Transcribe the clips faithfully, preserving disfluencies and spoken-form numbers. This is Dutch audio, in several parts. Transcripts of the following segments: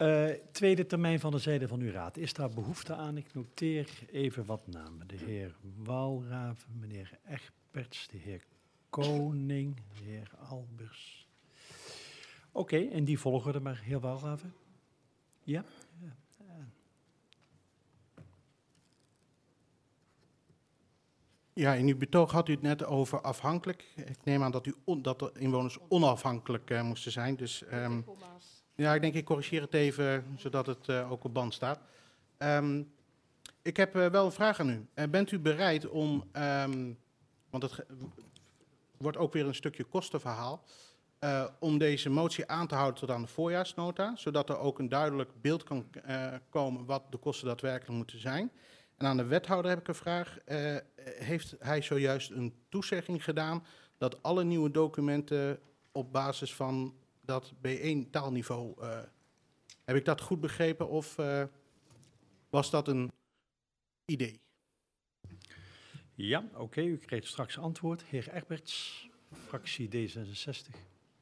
Uh, tweede termijn van de zijde van uw raad. Is daar behoefte aan? Ik noteer even wat namen. De heer Walraven, meneer Egberts, de heer Koning, de heer Albers. Oké, okay, in die volgorde maar, heer Walraven. Ja? Ja. Ja, in uw betoog had u het net over afhankelijk. Ik neem aan dat, u on, dat de inwoners onafhankelijk uh, moesten zijn. Dus, um, ja, ik denk ik corrigeer het even, zodat het uh, ook op band staat. Um, ik heb uh, wel een vraag aan u. Uh, bent u bereid om, um, want het wordt ook weer een stukje kostenverhaal, uh, om deze motie aan te houden tot aan de voorjaarsnota, zodat er ook een duidelijk beeld kan uh, komen wat de kosten daadwerkelijk moeten zijn? En aan de wethouder heb ik een vraag. Uh, heeft hij zojuist een toezegging gedaan dat alle nieuwe documenten op basis van dat B één taalniveau, uh, heb ik dat goed begrepen of uh, was dat een idee? Ja, oké, okay, u krijgt straks antwoord. Heer Egberts, fractie D zesenzestig.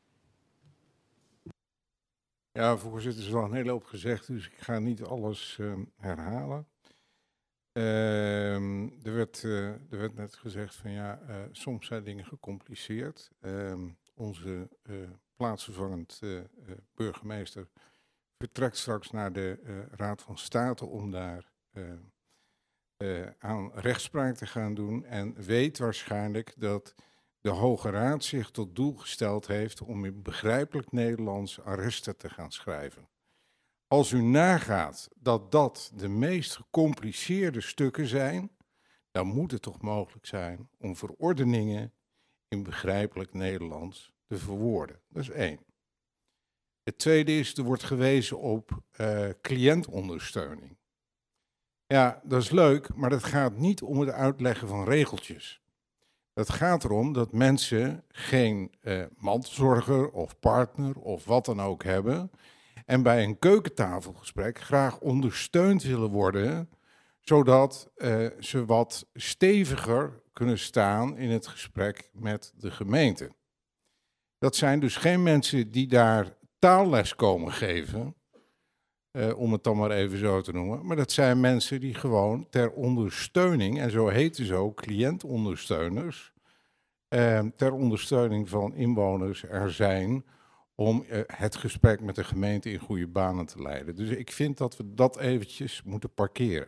Ja, voorzitter, er is al een hele hoop gezegd, dus ik ga niet alles uh, herhalen. Uh, er, werd, uh, er werd net gezegd van ja, uh, soms zijn dingen gecompliceerd. Uh, onze uh, plaatsvervangend uh, uh, burgemeester vertrekt straks naar de uh, Raad van State om daar uh, uh, aan rechtspraak te gaan doen. En weet waarschijnlijk dat de Hoge Raad zich tot doel gesteld heeft om in begrijpelijk Nederlands arresten te gaan schrijven. Als u nagaat dat dat de meest gecompliceerde stukken zijn, dan moet het toch mogelijk zijn om verordeningen in begrijpelijk Nederlands te verwoorden. Dat is één. Het tweede is, er wordt gewezen op uh, cliëntondersteuning. Ja, dat is leuk, maar dat gaat niet om het uitleggen van regeltjes. Het gaat erom dat mensen geen uh, mantelzorger of partner of wat dan ook hebben en bij een keukentafelgesprek graag ondersteund willen worden, zodat uh, ze wat steviger kunnen staan in het gesprek met de gemeente. Dat zijn dus geen mensen die daar taalles komen geven, uh, om het dan maar even zo te noemen, maar dat zijn mensen die gewoon ter ondersteuning, en zo heten ze ook, cliëntondersteuners, uh, ter ondersteuning van inwoners er zijn om uh, het gesprek met de gemeente in goede banen te leiden. Dus ik vind dat we dat eventjes moeten parkeren.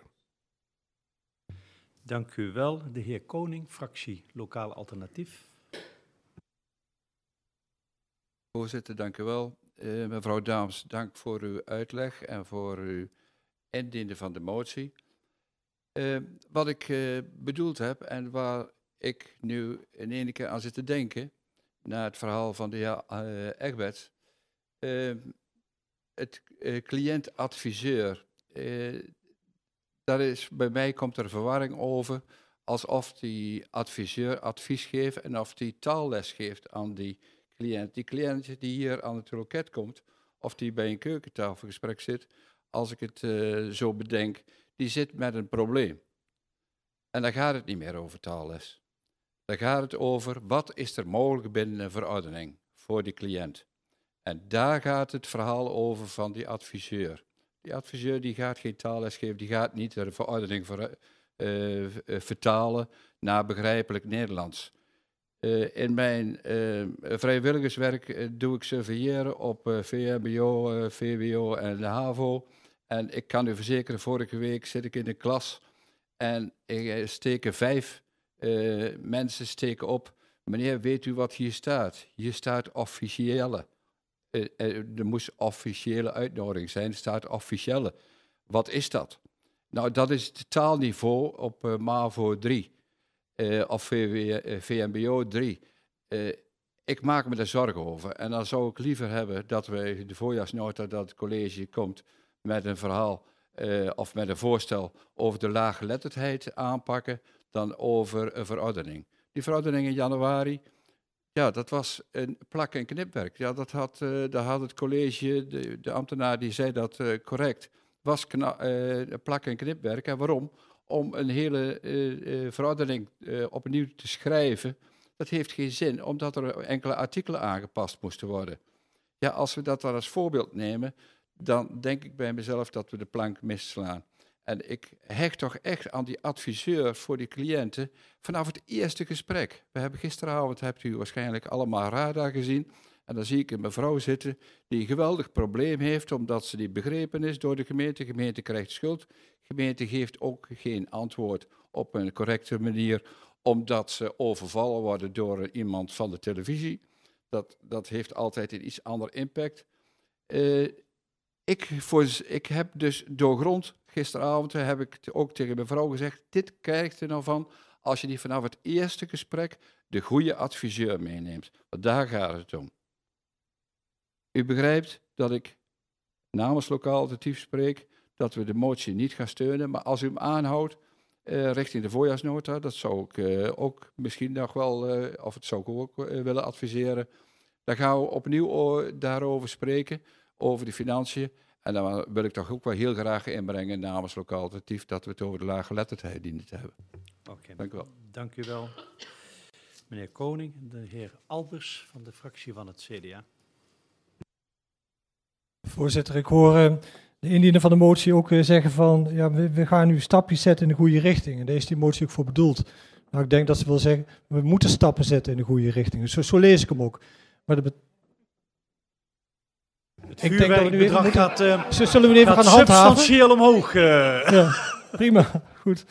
Dank u wel. De heer Koning, fractie Lokaal Alternatief. Voorzitter, dank u wel. Uh, mevrouw Daams, dank voor uw uitleg en voor uw indienen van de motie. Uh, wat ik uh, bedoeld heb en waar ik nu in ene keer aan zit te denken, na het verhaal van de heer uh, Egberts, uh, het uh, cliëntadviseur, uh, daar is, bij mij komt er verwarring over, alsof die adviseur advies geeft en of die taalles geeft aan die cliënt. Die cliënt die hier aan het loket komt, of die bij een keukentafelgesprek zit, als ik het uh, zo bedenk, die zit met een probleem. En dan gaat het niet meer over taalles. Dan gaat het over wat is er mogelijk binnen een verordening voor die cliënt. En daar gaat het verhaal over van die adviseur. Die adviseur die gaat geen taalles geven, die gaat niet de verordening ver, uh, uh, vertalen naar begrijpelijk Nederlands. Uh, in mijn uh, vrijwilligerswerk uh, doe ik surveilleren op uh, V M B O, uh, V W O en de HAVO. En ik kan u verzekeren, vorige week zit ik in de klas en ik steken vijf uh, mensen steken op. Meneer, weet u wat hier staat? Hier staat officiële. Uh, uh, er moest officiële uitnodiging zijn, er staat officiële. Wat is dat? Nou, dat is het taalniveau op uh, MAVO drie. Uh, of V M B O drie. Uh, ik maak me daar zorgen over. En dan zou ik liever hebben dat we de voorjaarsnota, dat het college komt met een verhaal uh, of met een voorstel over de laaggeletterdheid aanpakken, dan over een verordening. Die verordening in januari, ja, dat was een plak- en knipwerk. Ja, dat had, uh, daar had het college, de, de ambtenaar die zei dat uh, correct, was kna- uh, plak- en knipwerk. En waarom? Om een hele uh, uh, verordening uh, opnieuw te schrijven, dat heeft geen zin, omdat er enkele artikelen aangepast moesten worden. Ja, als we dat dan als voorbeeld nemen, dan denk ik bij mezelf dat we de plank misslaan. En ik hecht toch echt aan die adviseur voor die cliënten vanaf het eerste gesprek. We hebben gisteravond, hebt u waarschijnlijk allemaal radar gezien. En dan zie ik een mevrouw zitten die een geweldig probleem heeft, omdat ze niet begrepen is door de gemeente. De gemeente krijgt schuld. De gemeente geeft ook geen antwoord op een correcte manier, omdat ze overvallen worden door iemand van de televisie. Dat, dat heeft altijd een iets ander impact. Uh, ik, voor, ik heb dus doorgrond, gisteravond heb ik ook tegen mijn vrouw gezegd, dit krijgt er nou van als je die vanaf het eerste gesprek de goede adviseur meeneemt. Want daar gaat het om. U begrijpt dat ik namens lokaal alternatief spreek, dat we de motie niet gaan steunen, maar als u hem aanhoudt uh, richting de voorjaarsnota, dat zou ik uh, ook misschien nog wel, uh, of het zou ik ook uh, willen adviseren, dan gaan we opnieuw uh, daarover spreken, over de financiën. En dan wil ik toch ook wel heel graag inbrengen namens lokaal alternatief dat we het over de laaggeletterdheid dienen te hebben. Okay. Dank u wel. Dank u wel. Meneer Koning, de heer Albers van de fractie van het C D A. Voorzitter, ik hoor uh, de indiener van de motie ook uh, zeggen van, ja, we, we gaan nu stapjes zetten in de goede richting. En daar is die motie ook voor bedoeld. Nou, ik denk dat ze wil zeggen, we moeten stappen zetten in de goede richting. Zo, zo lees ik hem ook. Maar de Het ik denk dat we nu even moeten, gaat, uh, zullen we even gaan handhaven? Substantieel omhoog. Uh. Ja, prima, goed.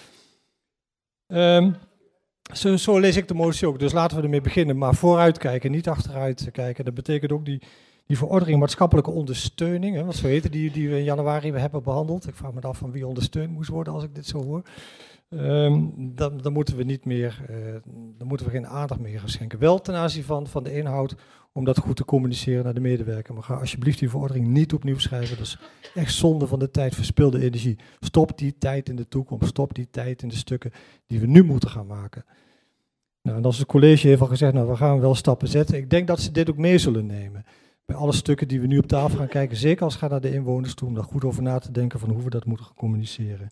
Um, zo, zo lees ik de motie ook, dus laten we ermee beginnen. Maar vooruit kijken, niet achteruit kijken. Dat betekent ook die, die verordening maatschappelijke ondersteuning, hè, wat zo heette die, die we in januari hebben behandeld. Ik vraag me af van wie ondersteund moest worden als ik dit zo hoor. Um, dan, dan moeten we niet meer, uh, dan moeten we geen aandacht meer gaan schenken. Wel ten aanzien van, van de inhoud, om dat goed te communiceren naar de medewerker. Maar ga alsjeblieft die verordening niet opnieuw schrijven. Dat is echt zonde van de tijd, verspilde energie. Stop die tijd in de toekomst. Stop die tijd in de stukken die we nu moeten gaan maken. Nou, en als het college heeft al gezegd, nou, we gaan wel stappen zetten. Ik denk dat ze dit ook mee zullen nemen. Bij alle stukken die we nu op tafel gaan kijken, zeker als het gaat naar de inwoners toe, om daar goed over na te denken van hoe we dat moeten gaan communiceren.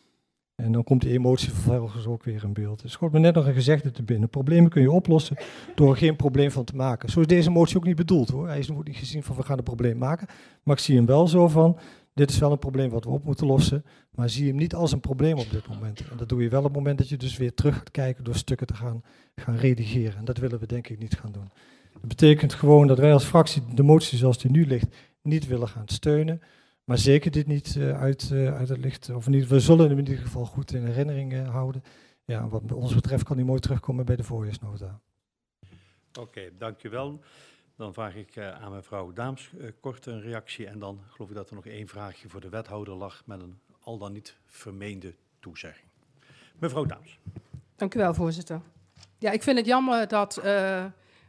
En dan komt die emotie vervolgens ook weer in beeld. Er schoot me net nog een gezegde te binnen. Problemen kun je oplossen door er geen probleem van te maken. Zo is deze motie ook niet bedoeld hoor. Hij is nog niet gezien van we gaan een probleem maken. Maar ik zie hem wel zo van, dit is wel een probleem wat we op moeten lossen. Maar zie hem niet als een probleem op dit moment. En dat doe je wel op het moment dat je dus weer terug gaat kijken door stukken te gaan, gaan redigeren. En dat willen we denk ik niet gaan doen. Dat betekent gewoon dat wij als fractie de motie zoals die nu ligt niet willen gaan steunen. Maar zeker dit niet uh, uit, uh, uit het licht, of niet, we zullen hem in ieder geval goed in herinnering uh, houden. Ja, wat ons betreft kan die mooi terugkomen bij de voorjaarsnota. Oké, okay, dank u wel. Dan vraag ik uh, aan mevrouw Daams uh, kort een reactie en dan geloof ik dat er nog één vraagje voor de wethouder lag met een al dan niet vermeende toezegging. Mevrouw Daams. Dank u wel, voorzitter. Ja, ik vind het jammer dat uh,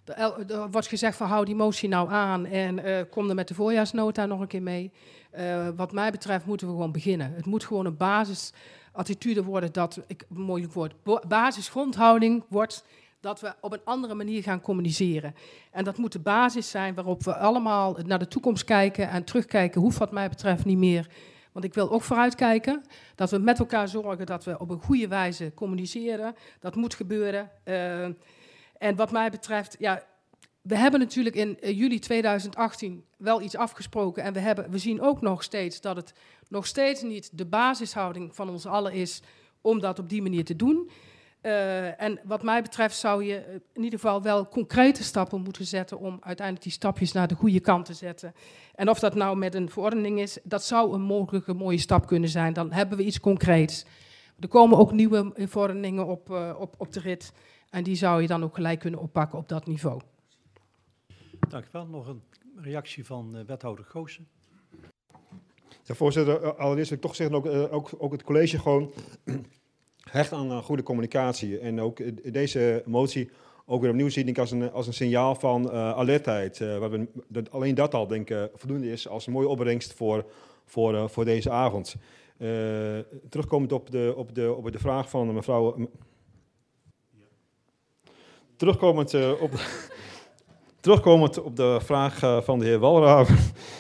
er wordt gezegd van hou die motie nou aan en uh, kom er met de voorjaarsnota nog een keer mee. Uh, wat mij betreft moeten we gewoon beginnen. Het moet gewoon een basisattitude worden dat, ik, een moeilijk woord, basisgrondhouding wordt, dat we op een andere manier gaan communiceren. En dat moet de basis zijn waarop we allemaal naar de toekomst kijken en terugkijken, hoeft wat mij betreft niet meer. Want ik wil ook vooruitkijken, dat we met elkaar zorgen dat we op een goede wijze communiceren. Dat moet gebeuren. Uh, en wat mij betreft, ja, we hebben natuurlijk in uh, juli tweeduizend achttien wel iets afgesproken. En we, hebben, we zien ook nog steeds dat het nog steeds niet de basishouding van ons allen is om dat op die manier te doen. Uh, en wat mij betreft zou je in ieder geval wel concrete stappen moeten zetten om uiteindelijk die stapjes naar de goede kant te zetten. En of dat nou met een verordening is, dat zou een mogelijke mooie stap kunnen zijn. Dan hebben we iets concreets. Er komen ook nieuwe verordeningen op, uh, op, op de rit. En die zou je dan ook gelijk kunnen oppakken op dat niveau. Dank u wel. Nog een reactie van uh, wethouder Goossen. Ja, voorzitter, allereerst wil ik toch zeggen, ook, uh, ook, ook het college gewoon hecht aan uh, goede communicatie. En ook uh, deze motie ook weer opnieuw zie ik als een, als een signaal van uh, alertheid. Uh, waar we, dat, alleen dat al denk ik voldoende is als een mooie opbrengst voor, voor, uh, voor deze avond. Uh, terugkomend op de, op, de, op de vraag van mevrouw... Uh, terugkomend, uh, op, terugkomend op de vraag uh, van de heer Walraven.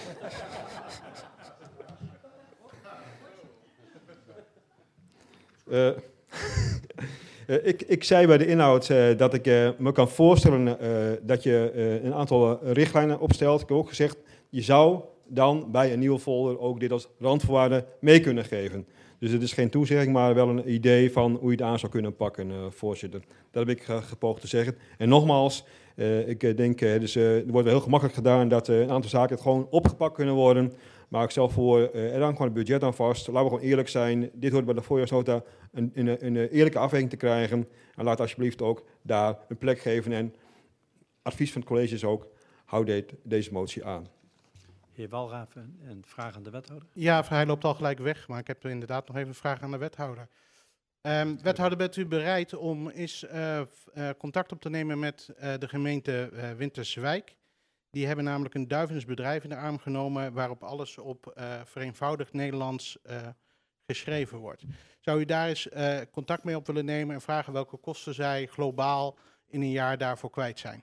Uh, uh, ik, ik zei bij de inhoud uh, dat ik uh, me kan voorstellen uh, dat je uh, een aantal richtlijnen opstelt. Ik heb ook gezegd, je zou dan bij een nieuwe folder ook dit als randvoorwaarde mee kunnen geven. Dus het is geen toezegging, maar wel een idee van hoe je het aan zou kunnen pakken, uh, voorzitter. Dat heb ik uh, gepoogd te zeggen. En nogmaals, uh, ik uh, denk, uh, dus, uh, er wordt wel heel gemakkelijk gedaan dat uh, een aantal zaken het gewoon opgepakt kunnen worden. Maar ik stel voor, uh, er dan gewoon een budget aan vast. Laten we gewoon eerlijk zijn. Dit hoort bij de voorjaarsnota een, een, een, een eerlijke afweging te krijgen. En laat alsjeblieft ook daar een plek geven. En advies van het college is ook, hou dit, deze motie aan. Heer Walraven, een vraag aan de wethouder. Ja, hij loopt al gelijk weg, maar ik heb inderdaad nog even een vraag aan de wethouder. Um, wethouder, bent u bereid om eens uh, uh, contact op te nemen met uh, de gemeente uh, Winterswijk? Die hebben namelijk een duivens bedrijf in de arm genomen waarop alles op uh, vereenvoudigd Nederlands uh, geschreven wordt. Zou u daar eens uh, contact mee op willen nemen en vragen welke kosten zij globaal in een jaar daarvoor kwijt zijn?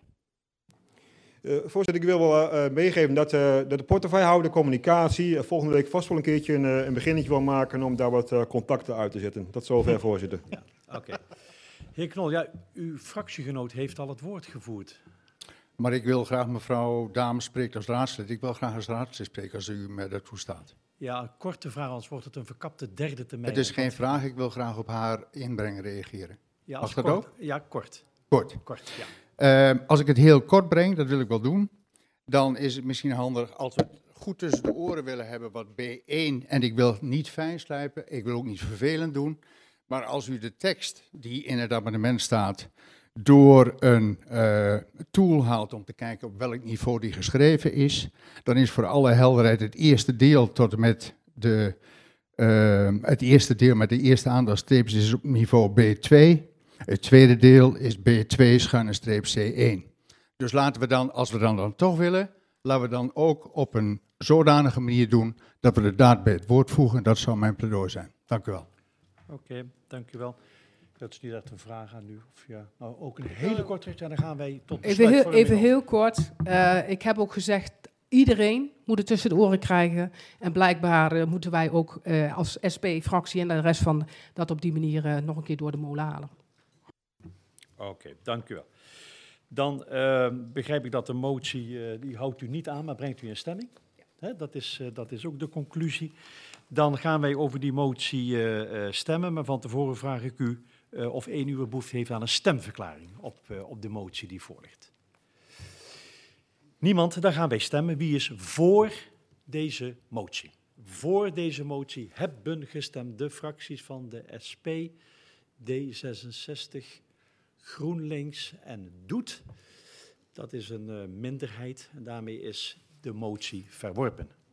Uh, voorzitter, ik wil wel uh, meegeven dat, uh, dat de portefeuillehouder communicatie uh, volgende week vast wel een keertje een, uh, een beginnetje wil maken om daar wat uh, contacten uit te zetten. Tot zover, voorzitter. Ja, oké. Okay. Heer Knol, ja, uw fractiegenoot heeft al het woord gevoerd. Maar ik wil graag mevrouw Dames spreken als raadslid. Ik wil graag als raadslid spreken als u me dat toestaat. Ja, een korte vraag, anders wordt het een verkapte derde termijn. Het is geen vraag, ik wil graag op haar inbreng reageren. Ja, Mag dat kort, ook? Ja, kort. Kort. Kort, ja. Uh, als ik het heel kort breng, dat wil ik wel doen, dan is het misschien handig als we het goed tussen de oren willen hebben wat B één, en ik wil niet fijn slijpen, ik wil ook niet vervelend doen, maar als u de tekst die in het amendement staat door een uh, tool haalt om te kijken op welk niveau die geschreven is, dan is voor alle helderheid het eerste deel tot en met de, uh, het eerste deel met de eerste aantal streepjes is op niveau B twee. Het tweede deel is B twee schuine streep C één. Dus laten we dan, als we dan, dan toch willen, laten we dan ook op een zodanige manier doen dat we de daad bij het woord voegen. Dat zou mijn pleidooi zijn. Dank u wel. Oké, okay, dank u wel. Dat is niet echt een vraag aan u. Of ja, nou, ook een hele korte, en dan gaan wij tot Even heel, even heel kort. Uh, ik heb ook gezegd, iedereen moet het tussen de oren krijgen. En blijkbaar uh, moeten wij ook uh, als S P-fractie en de rest van dat op die manier uh, nog een keer door de molen halen. Oké, okay, dank u wel. Dan uh, begrijp ik dat de motie, uh, die houdt u niet aan, maar brengt u in stemming. Ja. Hè, dat, is, uh, dat is ook de conclusie. Dan gaan wij over die motie uh, uh, stemmen, maar van tevoren vraag ik u uh, of één uur behoefte heeft aan een stemverklaring op, uh, op de motie die voor ligt. Niemand, dan gaan wij stemmen. Wie is voor deze motie? Voor deze motie hebben gestemd de fracties van de S P, D zesenzestig, GroenLinks en Doet. Dat is een uh, minderheid en daarmee is de motie verworpen.